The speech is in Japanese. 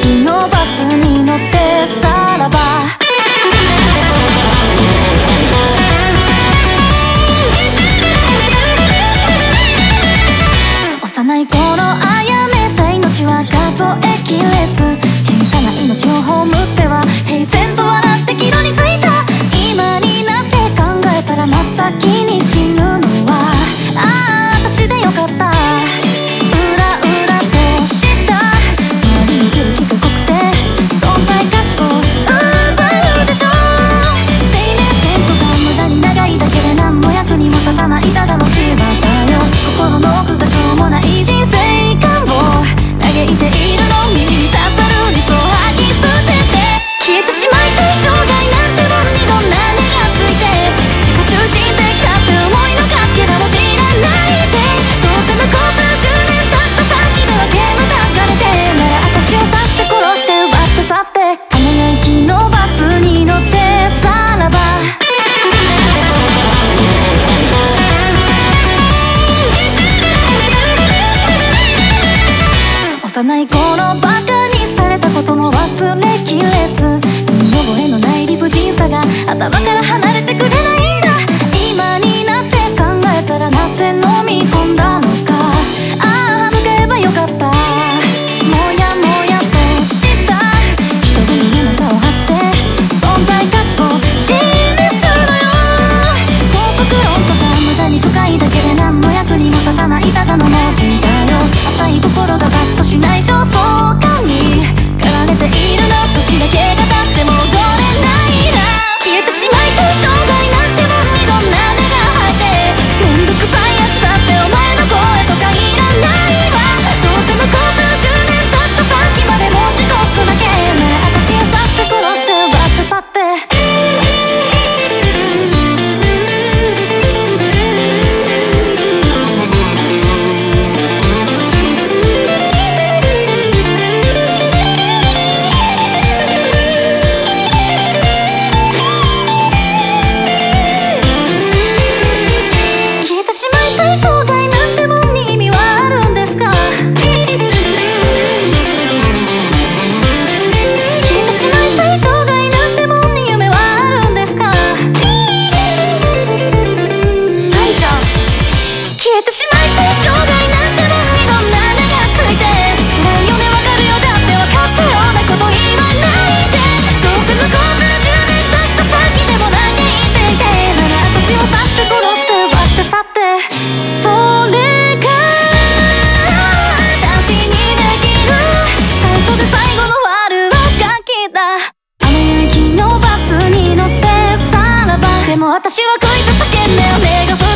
駅のバスに乗ってさらば幼い頃あやめた命は数えきれず、小さな命を葬っては平然と笑って岐路についた。今になって考えたら真っ先に死ぬのは私でよかった。うらうらとした周りの空気が濃くて存在価値を奪うでしょう。生命線とか無駄に長いだけで何も役にも立たないただの芝だよ。心の奥がしょうもない人生観を嘆いているの。耳に刺さる理想を吐き捨てて消えてしまいたい。生涯なんてもんにどんな値がついて自己中心的だって思いのかけらも知らないで。どうせ向こう数十年経った先ではゲーム抱かれてなら私を刺して殺して奪って去ってあの駅のバスに乗ってさらば幼い頃バカにされたことも忘れきれず、身に覚えのない理不尽さが頭から離れてくれないんだ。今になって考えたらなぜ飲み込んだのか。向けばよかった。もやもやとした一人に中を張って存在価値を示すのよ。幸福論とか無駄に深いだけで何の役にも立たないただの文字だよ。浅い心がバッとしない焦燥感に駆られているの。時だけが経って戻れないな。消えてしまいたい。生涯なんてもんにどんな根が生えてめんどくさいやつだってお前の声とかいらないわ。どうせ向こう数十年経った先まで持ち越すだけなら私を刺して殺して奪って去って私はこいつ叫んで目が